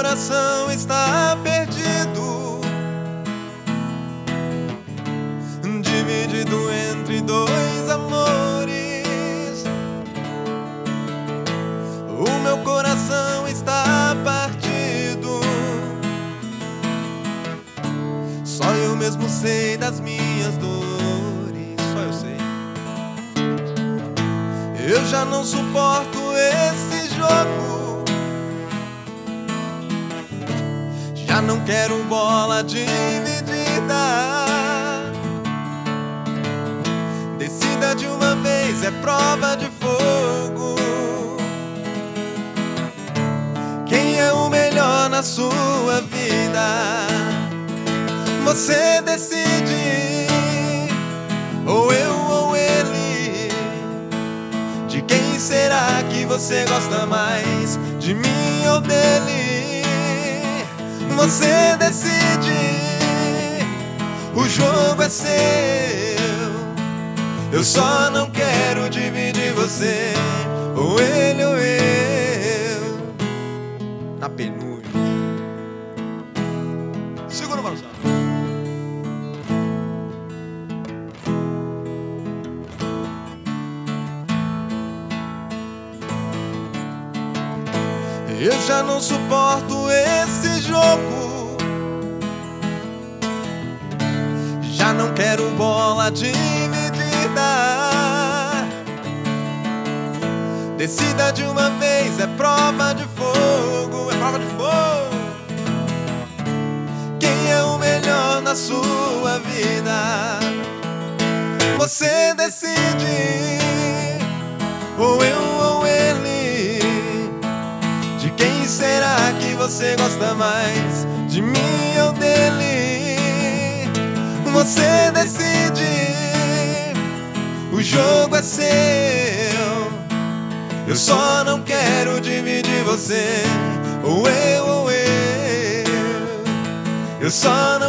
coração está perdido, dividido entre dois amores. O meu coração está partido, só eu mesmo sei das minhas dores, só eu sei. Eu já não suporto esse jogo, já não quero bola dividida. Decida de uma vez, é prova de fogo. Quem é o melhor na sua vida? Você decide, ou eu ou ele. De quem será que você gosta mais? De mim ou dele? Você decide, o jogo é seu. Eu só não quero dividir você, ou ele ou eu. Na penúltima. Segura o balançado. Eu já não suporto esse jogo, já não quero bola dividida. Decida de uma vez, é prova de fogo, é prova de fogo. Quem é o melhor na sua vida? Você decide, ou eu ou ele. De quem será que você gosta mais? De mim ou dele? Você decide, o jogo é seu. Eu só não quero dividir você, ou eu ou eu. Eu só não